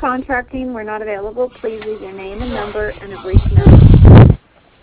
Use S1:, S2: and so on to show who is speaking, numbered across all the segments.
S1: contracting were not available, please leave your name and number and a brief note.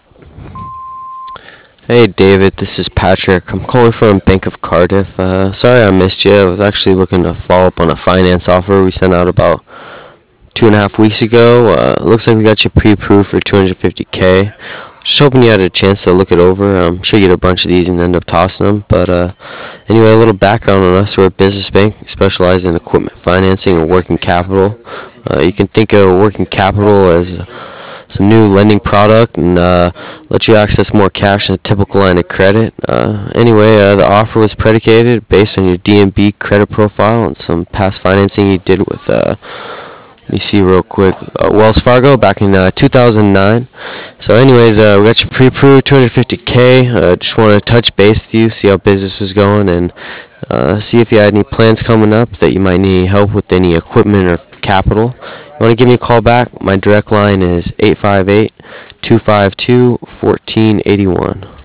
S2: Hey David, this is Patrick. I'm calling from Bank of Cardiff. Sorry I missed you. I was actually looking to follow up on a finance offer we sent out about 2.5 weeks ago. Looks like we got you pre-approved for 250K. Just hoping you had a chance to look it over. I'm sure you get a bunch of these and end up tossing them. But anyway, a little background on us. We're a business bank specializing in equipment financing and working capital. You can think of working capital as some new lending product and let you access more cash than a typical line of credit. Anyway, the offer was predicated based on your DNB credit profile and some past financing you did with, let me see real quick, Wells Fargo back in 2009. So anyways, we got you pre-approved 250K. Just want to touch base with you, see how business was going, and see if you had any plans coming up that you might need help with any equipment or capital. You want to give me a call back? My direct line is 858-252-1481.